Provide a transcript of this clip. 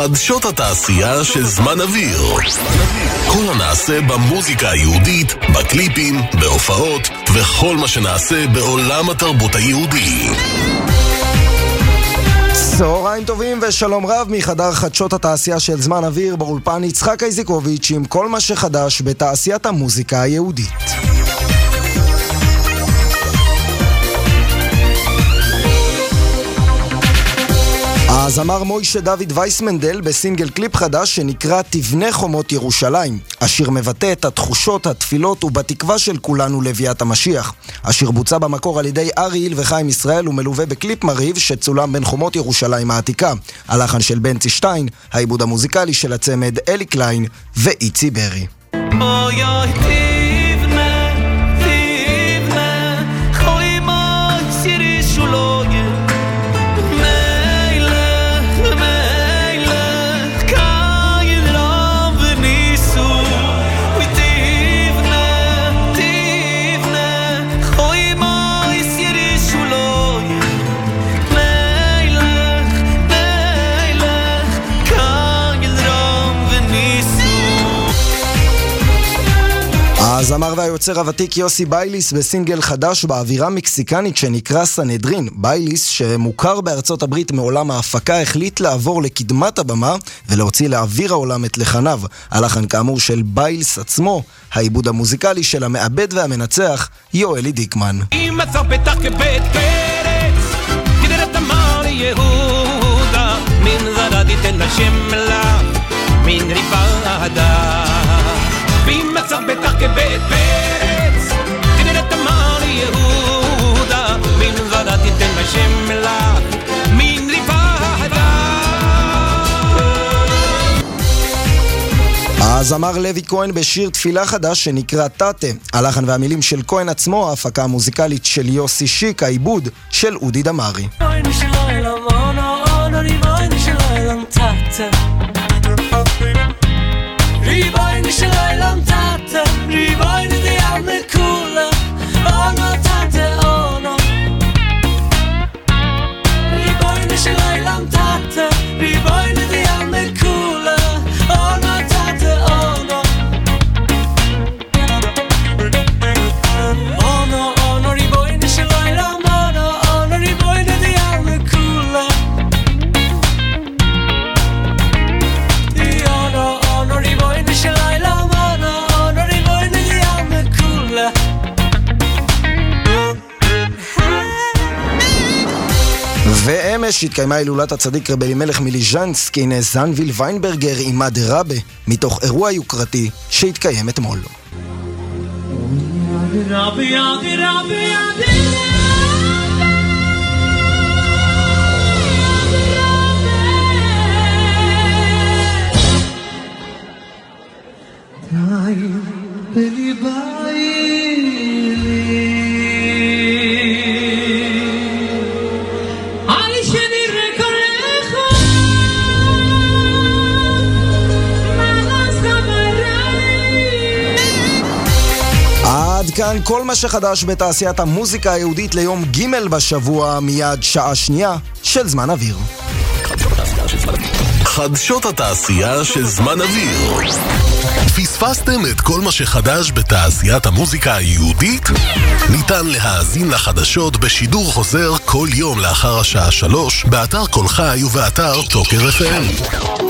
חדשות התעשייה של זמן אוויר. כל הנעשה במוזיקה היהודית, בקליפים, בהופעות וכל מה שנעשה בעולם התרבות היהודי. צהריים טובים ושלום רב מחדר חדשות התעשייה של זמן אוויר, באולפן יצחק איזיקוביץ' עם כל מה שחדש בתעשיית המוזיקה היהודית. הזמר מוישה דוד וייסמנדל בסינגל קליפ חדש שנקרא תבנה חומות ירושלים. השיר מבטא את התחושות, התפילות ובתקווה של כולנו לביאת המשיח. השיר בוצע במקור על ידי ארי היל וחיים ישראל ומלווה בקליפ מרהיב שצולם בין חומות ירושלים העתיקה. הלחן של בנצי שטיין, העיבוד המוזיקלי של הצמד אלי קליין ואיצי ברי. הזמר והיוצר הוותיק יוסי בייליס בסינגל חדש באווירה מקסיקנית שנקרא סנהדרין. בייליס, שמוכר בארצות הברית מעולם ההפקה, החליט לעבור לקדמת הבמה ולהוציא לאוויר העולם את לחניו. הלחן כאמור של בייליס עצמו, העיבוד המוזיקלי של המעבד והמנצח יואלי דיקמן. אם מצא פתח כבית פרץ כדי לתמר יהודה מן זרד יתן השם לה מן ריבדה ואם מצא בטח כבית פרץ כדי לתמר יהודה מן זרד יתן השם לה מן ריבדה. הזמר לוי כהן בשיר תפילה חדש שנקרא תתה. הלחן והמילים של כהן עצמו, ההפקה המוזיקלית של יוסי שיק, העיבוד של אודי דמרי. ריבוינו של עולם תתה, ריבוינו דיין מכולה, אונו תתה אונו. ריבוינו של עולם תתה, ריבוינו דיין מכולה, אונו תתה אונו. אונו אונו ריבוינו של עולם אונו, אונו ריבוינו דיין מכולה. ואמש התקיימה הילולת הצדיק רבי אלימלך מליז'נסק, הנה זנביל ויינברגר עם מד רבה, מתוך אירוע יוקרתי שהתקיים אתמול. עד כאן כל מה שחדש בתעשיית המוזיקה היהודית ליום ג' בשבוע, מיד שעה שנייה של זמן אוויר. חדשות התעשייה של זמן אוויר. פספסתם את כל מה שחדש בתעשיית המוזיקה היהודית? ניתן להאזין לחדשות בשידור חוזר כל יום לאחר השעה 3 באתר כל חי ובאתר טוקר FM.